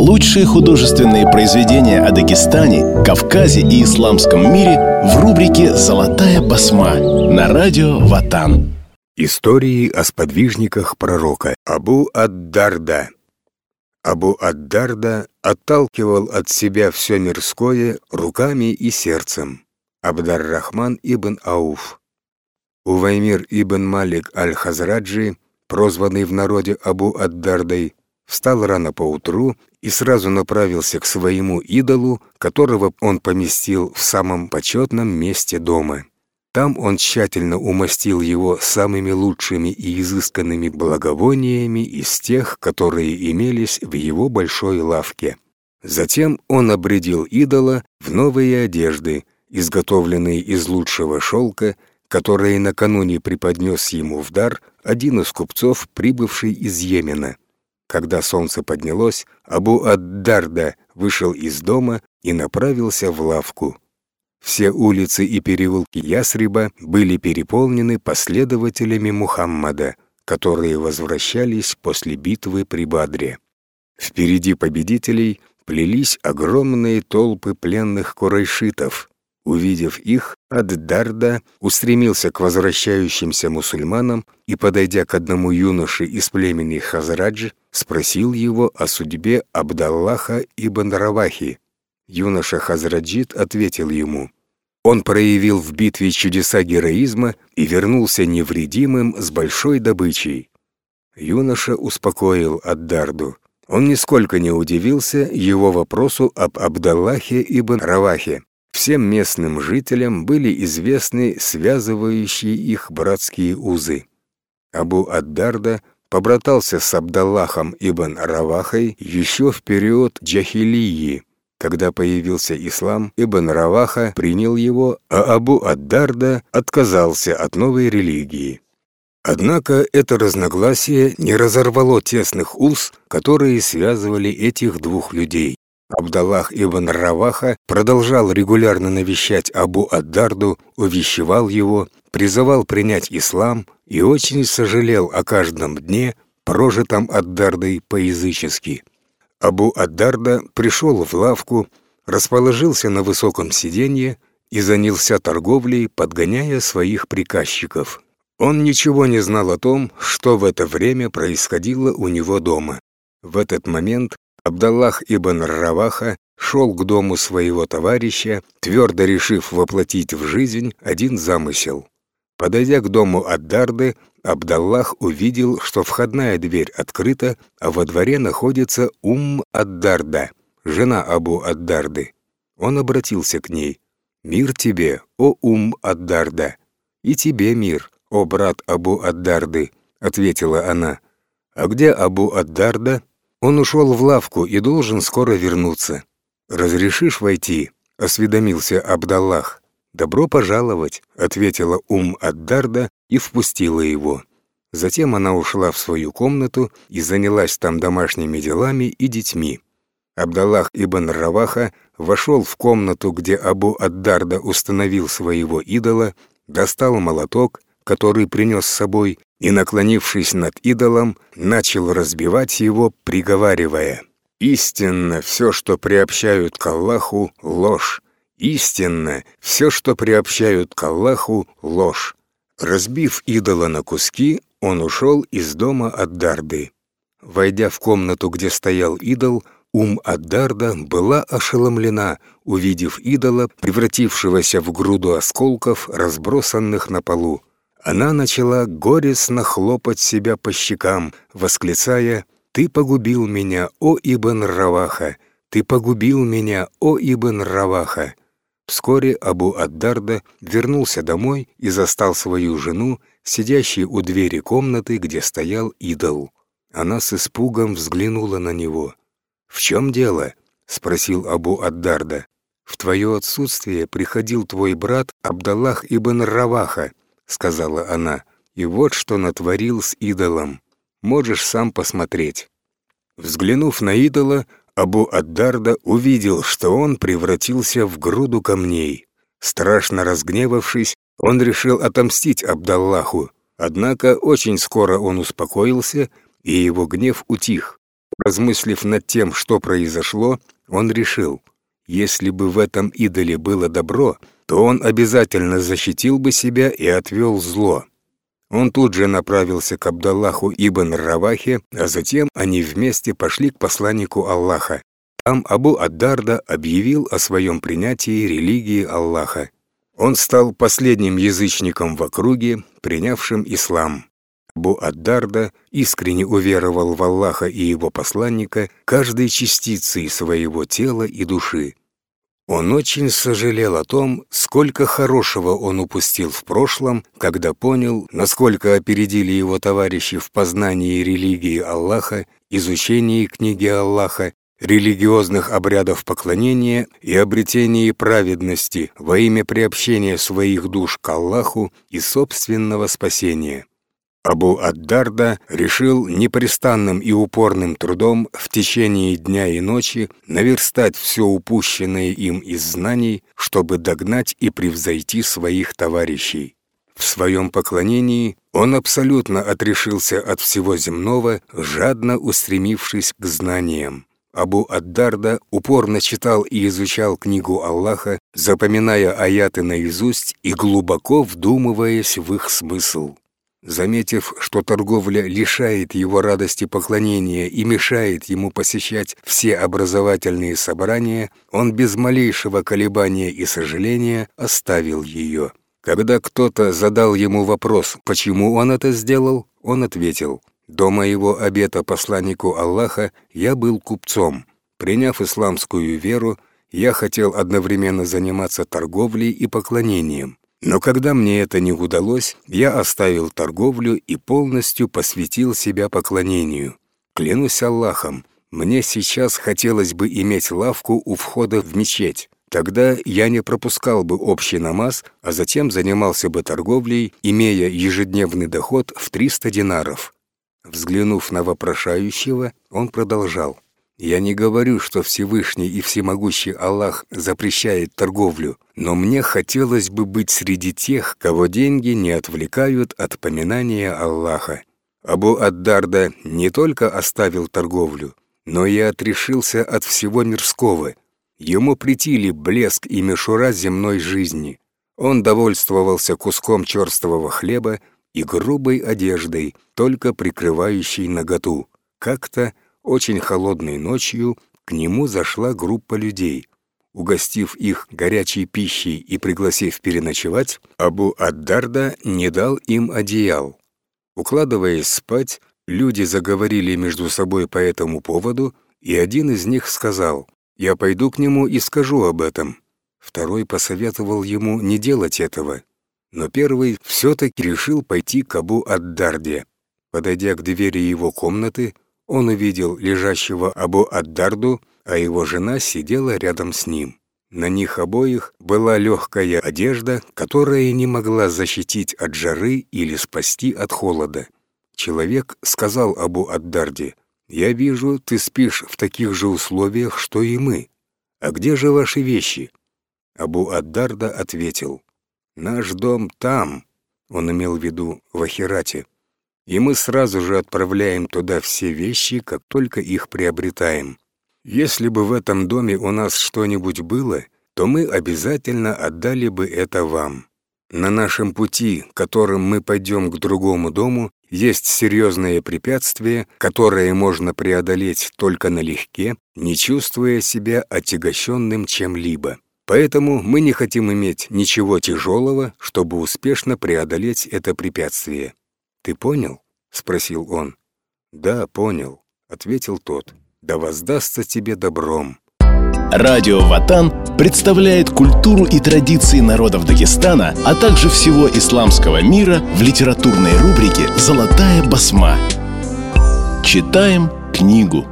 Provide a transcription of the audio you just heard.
Лучшие художественные произведения о Дагестане, Кавказе и исламском мире в рубрике «Золотая басма» на радио Ватан. Истории о сподвижниках пророка. Абу ад-Дарда. Абу ад-Дарда отталкивал от себя все мирское руками и сердцем. Абдар-Рахман ибн Ауф. Уваймир ибн Малик аль-Хазраджи, прозванный в народе Абу ад-Дардой, встал рано поутру и сразу направился к своему идолу, которого он поместил в самом почетном месте дома. Там он тщательно умастил его самыми лучшими и изысканными благовониями из тех, которые имелись в его большой лавке. Затем он обрядил идола в новые одежды, изготовленные из лучшего шелка, которые накануне преподнес ему в дар один из купцов, прибывший из Йемена. Когда солнце поднялось, Абу ад-Дарда вышел из дома и направился в лавку. Все улицы и переулки Ясриба были переполнены последователями Мухаммада, которые возвращались после битвы при Бадре. Впереди победителей плелись огромные толпы пленных курайшитов. Увидев их, ад-Дарда устремился к возвращающимся мусульманам и, подойдя к одному юноше из племени Хазрадж, спросил его о судьбе Абдаллаха ибн Равахи. Юноша Хазраджит ответил ему: «Он проявил в битве чудеса героизма и вернулся невредимым с большой добычей». Юноша успокоил ад-Дарду. Он нисколько не удивился его вопросу об Абдаллахе ибн Равахе. Всем местным жителям были известны связывающие их братские узы. Абу ад-Дарда побратался с Абдаллахом ибн Равахой еще в период джахилии. Когда появился ислам, ибн Раваха принял его, а Абу ад-Дарда отказался от новой религии. Однако это разногласие не разорвало тесных уз, которые связывали этих двух людей. Абдаллах ибн Раваха продолжал регулярно навещать Абу ад-Дарду, увещевал его, призывал принять ислам и очень сожалел о каждом дне, прожитом ад-Дардой по-язычески. Абу ад-Дарда пришел в лавку, расположился на высоком сиденье и занялся торговлей, подгоняя своих приказчиков. Он ничего не знал о том, что в это время происходило у него дома. В этот момент Абдаллах ибн Раваха шел к дому своего товарища, твердо решив воплотить в жизнь один замысел. Подойдя к дому ад-Дарды, Абдаллах увидел, что входная дверь открыта, а во дворе находится ад-Дарда, жена Абу ад-Дарды. Он обратился к ней: «Мир тебе, о ад-Дарда!» «И тебе мир, о брат Абу ад-Дарды», — ответила она. «А где Абу ад-Дарда?» «Он ушел в лавку и должен скоро вернуться». «Разрешишь войти?» — осведомился Абдаллах. «Добро пожаловать», — ответила ад-Дарда и впустила его. Затем она ушла в свою комнату и занялась там домашними делами и детьми. Абдаллах ибн Раваха вошел в комнату, где Абу ад-Дарда установил своего идола, достал молоток, который принес с собой, и, наклонившись над идолом, начал разбивать его, приговаривая: «Истинно все, что приобщают к Аллаху, ложь. Истинно все, что приобщают к Аллаху, ложь». Разбив идола на куски, он ушел из дома ад-Дарды. Войдя в комнату, где стоял идол, ад-Дарда была ошеломлена, увидев идола, превратившегося в груду осколков, разбросанных на полу. Она начала горестно хлопать себя по щекам, восклицая: «Ты погубил меня, о ибн Раваха! Ты погубил меня, о ибн Раваха!» Вскоре Абу ад-Дарда вернулся домой и застал свою жену, сидящей у двери комнаты, где стоял идол. Она с испугом взглянула на него. «В чем дело?» — спросил Абу ад-Дарда. «В твое отсутствие приходил твой брат Абдаллах ибн Раваха», — сказала она, — «и вот что натворил с идолом. Можешь сам посмотреть». Взглянув на идола, Абу ад-Дарда увидел, что он превратился в груду камней. Страшно разгневавшись, он решил отомстить Абдаллаху. Однако очень скоро он успокоился, и его гнев утих. Размыслив над тем, что произошло, он решил, если бы в этом идоле было добро, то он обязательно защитил бы себя и отвел зло. Он тут же направился к Абдаллаху ибн Равахе, а затем они вместе пошли к посланнику Аллаха. Там Абу ад-Дарда объявил о своем принятии религии Аллаха. Он стал последним язычником в округе, принявшим ислам. Абу ад-Дарда искренне уверовал в Аллаха и его посланника каждой частицей своего тела и души. Он очень сожалел о том, сколько хорошего он упустил в прошлом, когда понял, насколько опередили его товарищи в познании религии Аллаха, изучении книги Аллаха, религиозных обрядов поклонения и обретении праведности во имя приобщения своих душ к Аллаху и собственного спасения. Абу ад-Дарда решил непрестанным и упорным трудом в течение дня и ночи наверстать все упущенное им из знаний, чтобы догнать и превзойти своих товарищей. В своем поклонении он абсолютно отрешился от всего земного, жадно устремившись к знаниям. Абу ад-Дарда упорно читал и изучал книгу Аллаха, запоминая аяты наизусть и глубоко вдумываясь в их смысл. Заметив, что торговля лишает его радости поклонения и мешает ему посещать все образовательные собрания, он без малейшего колебания и сожаления оставил ее. Когда кто-то задал ему вопрос, почему он это сделал, он ответил: «До моего обета посланнику Аллаха я был купцом. Приняв исламскую веру, я хотел одновременно заниматься торговлей и поклонением. Но когда мне это не удалось, я оставил торговлю и полностью посвятил себя поклонению. Клянусь Аллахом, мне сейчас хотелось бы иметь лавку у входа в мечеть. Тогда я не пропускал бы общий намаз, а затем занимался бы торговлей, имея ежедневный доход в 300 динаров». Взглянув на вопрошающего, он продолжал: «Я не говорю, что Всевышний и Всемогущий Аллах запрещает торговлю, но мне хотелось бы быть среди тех, кого деньги не отвлекают от поминания Аллаха». Абу ад-Дарда не только оставил торговлю, но и отрешился от всего мирского. Ему претили блеск и мишура земной жизни. Он довольствовался куском черствого хлеба и грубой одеждой, только прикрывающей наготу. Как-то очень холодной ночью к нему зашла группа людей. Угостив их горячей пищей и пригласив переночевать, Абу ад-Дарда не дал им одеял. Укладываясь спать, люди заговорили между собой по этому поводу, и один из них сказал: «Я пойду к нему и скажу об этом». Второй посоветовал ему не делать этого, но первый все-таки решил пойти к Абу ад-Дарде. Подойдя к двери его комнаты, он увидел лежащего Абу ад-Дарду, а его жена сидела рядом с ним. На них обоих была легкая одежда, которая не могла защитить от жары или спасти от холода. Человек сказал Абу ад-Дарде: «Я вижу, ты спишь в таких же условиях, что и мы. А где же ваши вещи?» Абу ад-Дарда ответил: «Наш дом там», он имел в виду в Ахирате, «и мы сразу же отправляем туда все вещи, как только их приобретаем. Если бы в этом доме у нас что-нибудь было, то мы обязательно отдали бы это вам. На нашем пути, которым мы пойдем к другому дому, есть серьезные препятствия, которые можно преодолеть только налегке, не чувствуя себя отягощенным чем-либо. Поэтому мы не хотим иметь ничего тяжелого, чтобы успешно преодолеть это препятствие. Ты понял?» — спросил он. «Да, понял», — ответил тот. «Да воздастся тебе добром». Радио Ватан представляет культуру и традиции народов Дагестана, а также всего исламского мира в литературной рубрике «Золотая басма». Читаем книгу.